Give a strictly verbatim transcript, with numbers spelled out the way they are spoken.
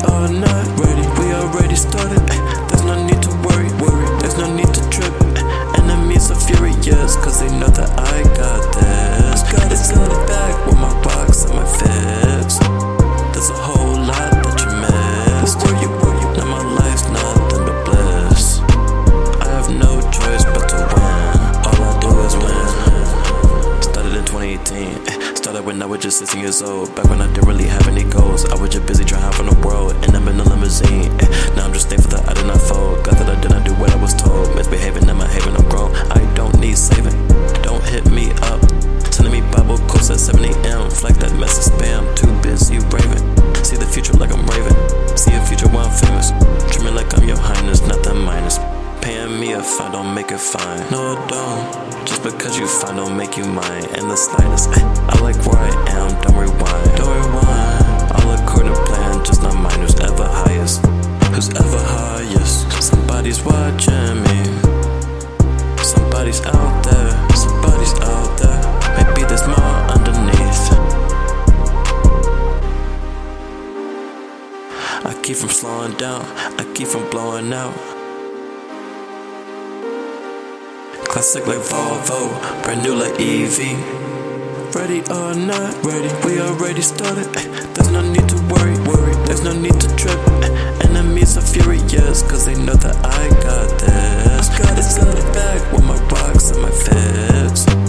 or not ready, we already started. There's no need to worry, worry, there's no need to trip. Enemies are furious, cause they know that I got this. It's in the bag with my rocks and my fits. There's a whole lot that you missed. Were you, were you? Now my life's nothing but bliss. I have no choice but to win. All I do is win. Started in twenty eighteen. Started when I was just sixteen years old. Back when I didn't really have any goals. I was just busy trying out from the world. And I'm in a limousine. Now I'm just thankful that I did not fold. Glad that I did not do what I was told. Misbehaving, am I having I'm grown? I don't need saving. Don't hit me up. Sending me Bible quotes at seven A M Flag that message spam. Too busy raving. See the future like I'm raving. See a future while I'm famous. Treat me like I'm your highness, not that minus. Paying me a fine, don't make it fine. No, don't. Just because you fine, don't make you mine. And the slightest, I like where I am, don't rewind. Don't rewind. All according to plan, just not mine. Who's ever highest? Who's ever highest? Somebody's watching me. Somebody's out there. Somebody's out there. Maybe there's more underneath. I keep from slowing down. I keep from blowing out. Classic like Volvo, brand new like E V. Ready or not ready, we already started. There's no need to worry, worry, there's no need to trip. Enemies are furious, cause they know that I got this. It's in the bag with my rocks and my fits.